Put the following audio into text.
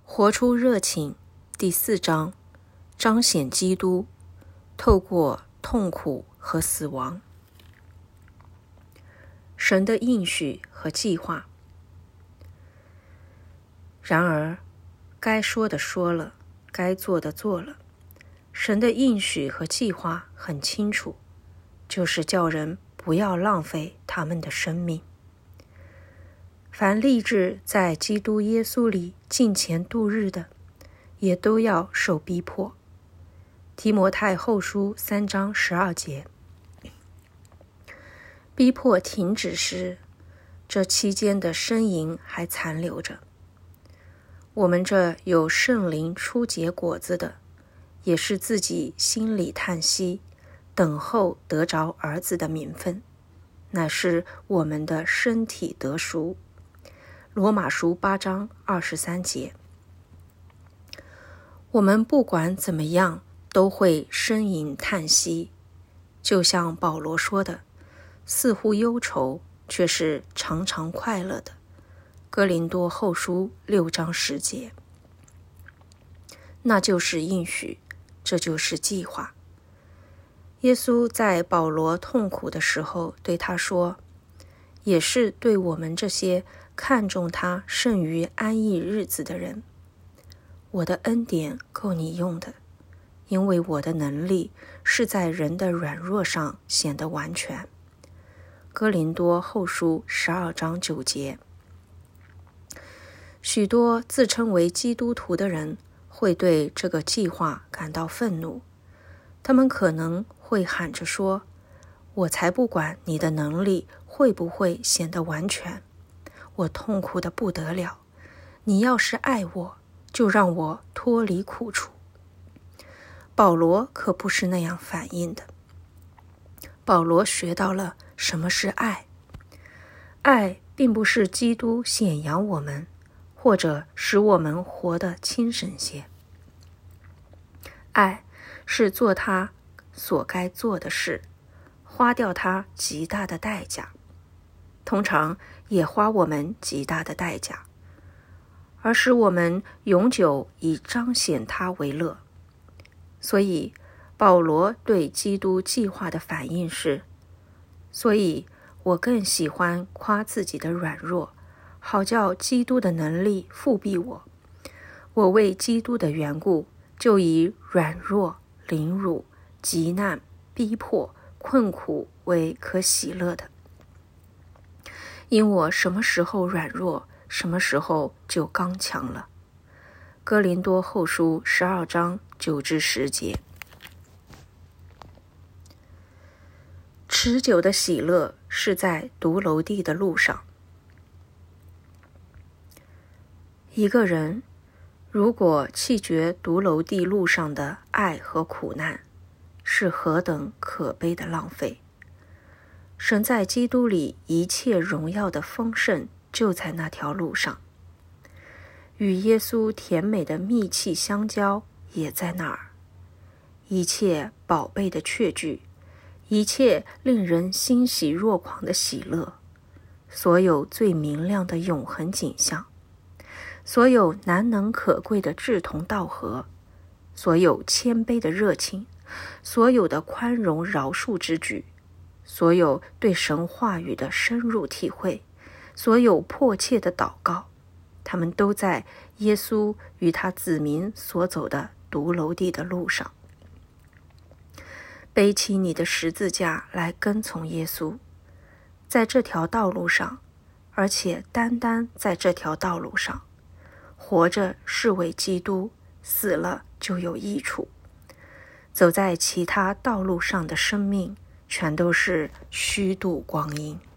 活出热情第4章，彰显基督，透过痛苦和死亡。神的应许和计划。然而，该说的说了，该做的做了。神的应许和计划很清楚，就是叫人不要浪费他们的生命。凡立志在基督耶稣里敬虔度日的，也都要受逼迫。提摩太后书3章12节。逼迫停止时，这期间的呻吟还残留着。我们这有圣灵初结果子的，也是自己心里叹息，等候得着儿子的名分，乃是我们的身体得赎。罗马书8章23节。我们不管怎么样都会呻吟叹息，就像保罗说的，似乎忧愁，却是常常快乐的。哥林多后书6章10节。那就是应许，这就是计划。耶稣在保罗痛苦的时候对他说，也是对我们这些看重他胜于安逸日子的人，我的恩典够你用的，因为我的能力是在人的软弱上显得完全。哥林多后书12章9节。许多自称为基督徒的人会对这个计划感到愤怒，他们可能会喊着说，我才不管你的能力会不会显得完全，我痛苦得不得了，你要是爱我，就让我脱离苦楚。保罗可不是那样反应的。保罗学到了什么是爱。爱并不是基督显扬我们，或者使我们活得轻省些。爱是做他所该做的事，花掉他极大的代价，通常也花我们极大的代价，而使我们永久以彰显他为乐。所以保罗对基督计划的反应是，所以我更喜欢夸自己的软弱，好叫基督的能力复庇我。我为基督的缘故，就以软弱、凌辱、急难、逼迫、困苦为可喜乐的。因我什么时候软弱，什么时候就刚强了。哥林多后书12章9至10节。持久的喜乐是在独楼地的路上。一个人如果弃绝独楼地路上的爱和苦难，是何等可悲的浪费。神在基督里一切荣耀的丰盛就在那条路上，与耶稣甜美的蜜气相交也在那儿。一切宝贝的确据，一切令人欣喜若狂的喜乐，所有最明亮的永恒景象，所有难能可贵的志同道合，所有谦卑的热情，所有的宽容饶恕之举，所有对神话语的深入体会，所有迫切的祷告，他们都在耶稣与他子民所走的独楼地的路上。背起你的十字架来跟从耶稣，在这条道路上，而且单单在这条道路上，活着是为基督，死了就有益处。走在其他道路上的生命，全都是虚度光阴。